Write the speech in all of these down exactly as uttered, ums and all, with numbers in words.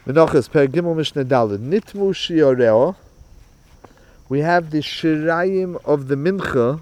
Menachos Per Gimel Mishnah Daled Nitmu Shioreo. We have the shirayim of the mincha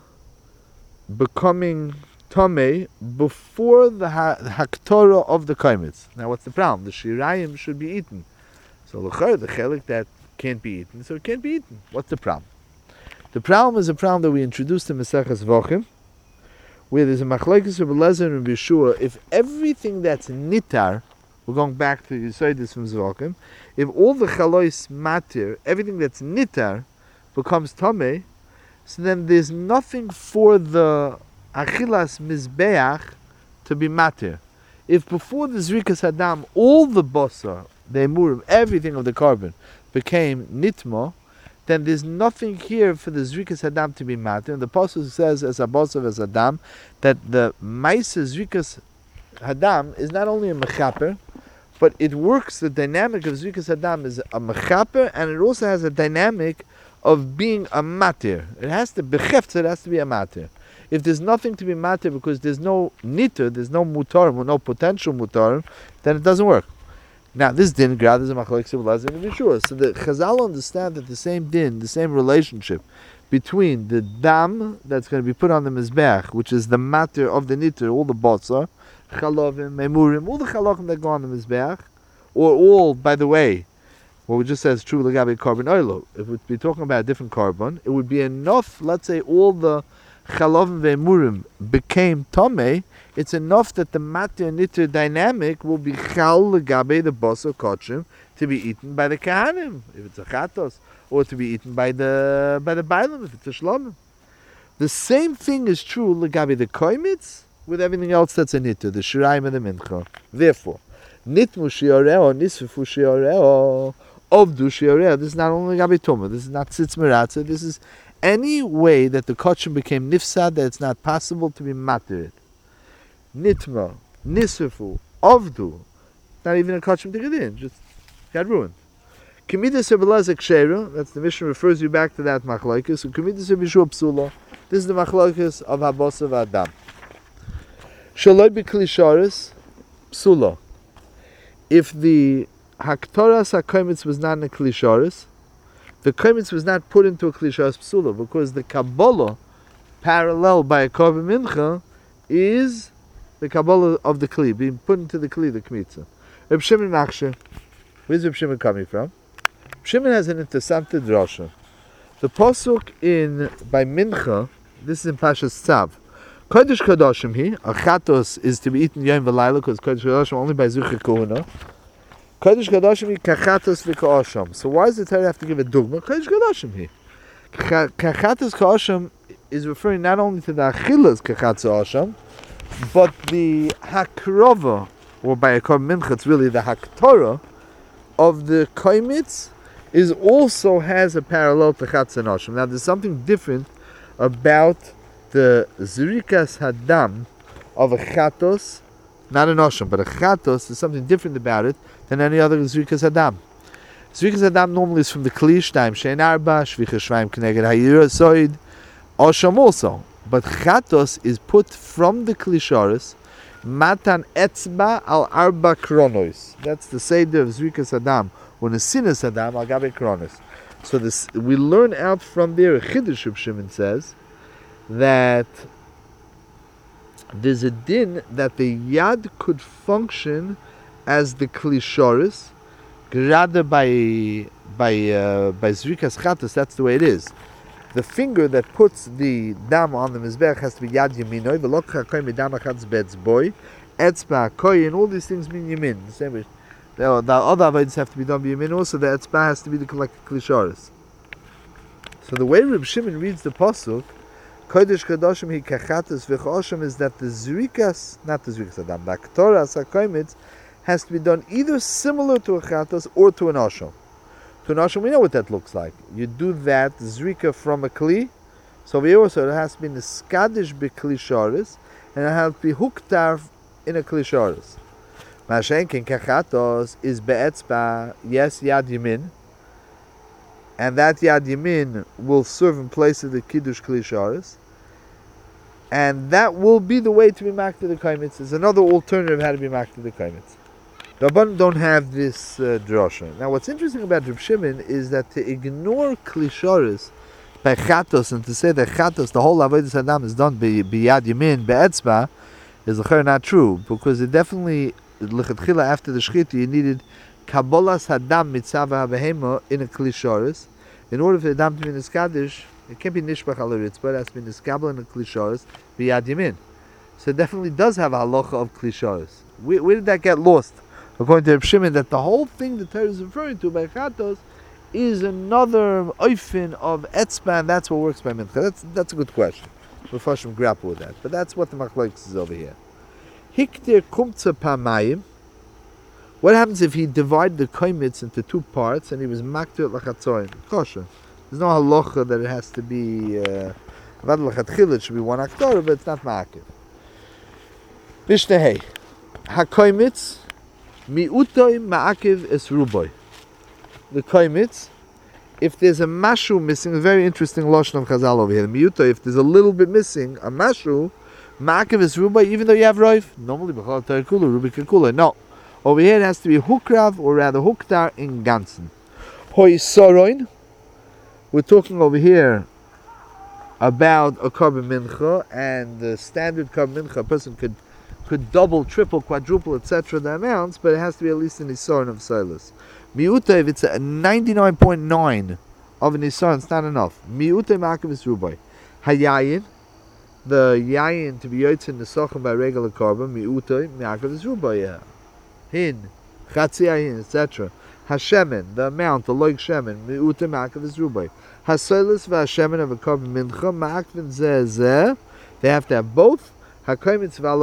becoming tamei before the ha- haktorah of the kaimitz. Now, what's the problem? The shirayim should be eaten. So l'chayr, the chelik that can't be eaten, so it can't be eaten. What's the problem? The problem is a problem that we introduced in Maseches Vochim, where there's a machlokes of Elazar and Yeshua. If everything that's nitar, we're going back to Yisodis from Zvokim, if all the chalois matir, everything that's nitar, becomes tamei, so then there's nothing for the achilas mizbeach to be matir. If before the zrikas hadam, all the basar, the emurim, everything of the carbon became nitmo, then there's nothing here for the zrikas hadam to be matir. And the pasuk says, as a basar as adam, that the ma'isa zrikas hadam is not only a mechaper, but it works. The dynamic of zrikas hadam is a mechaper, and it also has a dynamic of being a matir. It has to be chefts, it has to be a matir. If there's nothing to be matir because there's no niter, there's no mutar, no potential mutar, then it doesn't work. Now, this din grad is a machlokes of Elazar and Yeshua. So the Chazal understand that the same din, the same relationship between the dam that's going to be put on the mizbeach, which is the matter of the niter, all the botzar, chalovim, memurim, all the chalokim that go on the mizbeach, or all, by the way, what we just said is true l'gabe carbon oilo. If we'd be talking about a different carbon, it would be enough, let's say all the chalovim ve'emurim became tomei, it's enough that the matter niter dynamic will be chal l'gabe the boso kochim to be eaten by the kahanim, if it's a chatos, or to be eaten by the by the bailam, if it's a shlomim. The same thing is true l'gabe the koimitz with everything else that's a niter, the shirayim and the mincha. Therefore, nitmu shioreo, nisfu shioreo, Ovdu shioreo. This is not only gabi tuma. This is not tzitz meratza. This is any way that the kochim became nifsad that it's not possible to be materit. Nitma, nisfu, ovdu. Not even a kochim to get in. Just got ruined. Kemidas ebelazek sheru. That's the mission refers you back to that machlokes. So kemidas ebishua psula. This is the machlokes of habosav adam. Shaloi b'klisharis psula. If the Haktoras HaKoimitz was not in a Klisharis, the Koimitz was not put into a Klisharis Psula, because the Kabbalah, parallel by a Korban Mincha, is the Kabbalah of the Kli, being put into the Kli, the Kmitza. Reb Shimon Achshe, where's Reb Shimon coming from? Reb Shimon has an interessante drasha. The Pasuk in, by Mincha, this is in Pashas Tzav, Kodesh Kodashim hi, a Chatos is to be eaten Yom V'Layla, because Kodesh Kodashim only by Zucha Kohuna. Kodesh Kodashim hi kachatos v'ka'asham. So why does the Torah have to give a dogma? Kodesh Kodashim hi. Kachatos ka'asham is referring not only to the achilas kachatos asham, but the hakrova, or by a korban mincha, it's really the haktorah of the koimitz, is also has a parallel to chatzon asham. Now there's something different about the zrikas hadam of a chatos, not an asham, but a chatos. There's something different about it than any other zrikas hadam. Zrikas hadam normally is from the klish time shein arba shvicha shvaim k'neged hayira soid asham also, but chatos is put from the klisharis matan etzba al arba kronos. That's the seder of zrikas hadam or nesinas hadam al gabe kronos. So this we learn out from there. Chiddush Reb Shimon says that there's a din that the yad could function as the klisharis, rather by by uh, by zrikas chatos. That's the way it is. The finger that puts the dam on the mizbech has to be yad yaminoi. V'lokcha koy midam achatz betzboy, etzba koy, and all these things mean yamin. The same way. The, the other avodas have to be done by yamin. Also, the etzba has to be the like klisharis. So the way Reb Shimon reads the pasuk, Kodesh Kodashim hi kachatos v'chasham, is that the zrikas, not the zrikas adam, the aktoras hakoimitz, has to be done either similar to a chatos or to an asham. To an asham, we know what that looks like. You do that zrika from a kli, so we also it has to be in the skadish b'kli sharis, and it has to be huktar in a kli sharis. Mashenkin kachatos is be'etzba, yes, yad yamin, and that yad yamin will serve in place of the kiddush kli sharis, and that will be the way to be maked to the kaimitz. There's another alternative how to be maked to the kaimitz. Rabban don't have this uh, drasha. Now, what's interesting about Reb Shimon is that to ignore klisharis by chatos and to say that chatos, the whole avodas hadam is done by biyad yamin be'etzba, is not true, because it definitely lechatchila after the shchita you needed kabbalas hadam mitzava habehema in a klisharis. In order for the dam to be niskadish, it can't be nishbach al ritzba, it has to be niskabel in a klisharis biyad yamin. So it definitely does have a halacha of klisharis. Where, where did that get lost? According to Reb Shimon, that the whole thing the Torah is referring to by chatos is another oifin of etzba, and that's what works by mincha. That's that's a good question. We'll first grapple with that, but that's what the machlokes is over here. Hiktir kumtza pamayim. What happens if he divided the koimitz into two parts and he was maktir lachatzoin? Kosher. There's no halacha that it has to be. Vad lachatchila, it should be one aktor, but it's not makir. Mishnah hakoimitz. Mi'utoi ma'akiv es ruboy. The koimitz, if there's a mashu missing, a very interesting lashon of Chazal over here. Mi'utoi, if there's a little bit missing, a mashu, ma'akiv es ruboy, even though you have roif. Normally, b'chol tarikula, rubi kekula. No. Over here it has to be hukrav, or rather huktar in ganzen. Hoi soroin. We're talking over here about a korban mincha, and the standard korban mincha, a person could could double, triple, quadruple, et cetera the amounts, but it has to be at least an isorin of silas. Mi'utay, if it's a ninety-nine point nine of an isorin, it's not enough. Mi'utay ma'akiv is rubai. Hayayin, the yayin to be yotze in the sochem by regular korban, mi'utay ma'akiv is rubai. Hin, chatzi yayin, et cetera. Hashemen, the amount, the loig shemen, mi'utay ma'akiv is rubai. Hasilas v'hashemen of a korban mincha, ma'akiv zeh zeh. They have to have both. What we're going to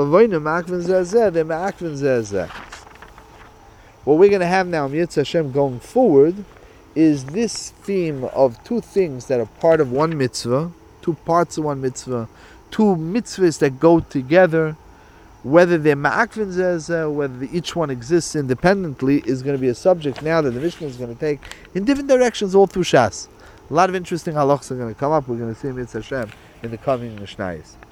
have now, Mitzvah Hashem, going forward, is this theme of two things that are part of one mitzvah, two parts of one mitzvah, two mitzvahs that go together, whether they're ma'akvin zeh, whether each one exists independently, is going to be a subject now that the Mishnah is going to take in different directions all through Shas. A lot of interesting halachas are going to come up. We're going to see Mitzvah Hashem in the coming Mishnayos.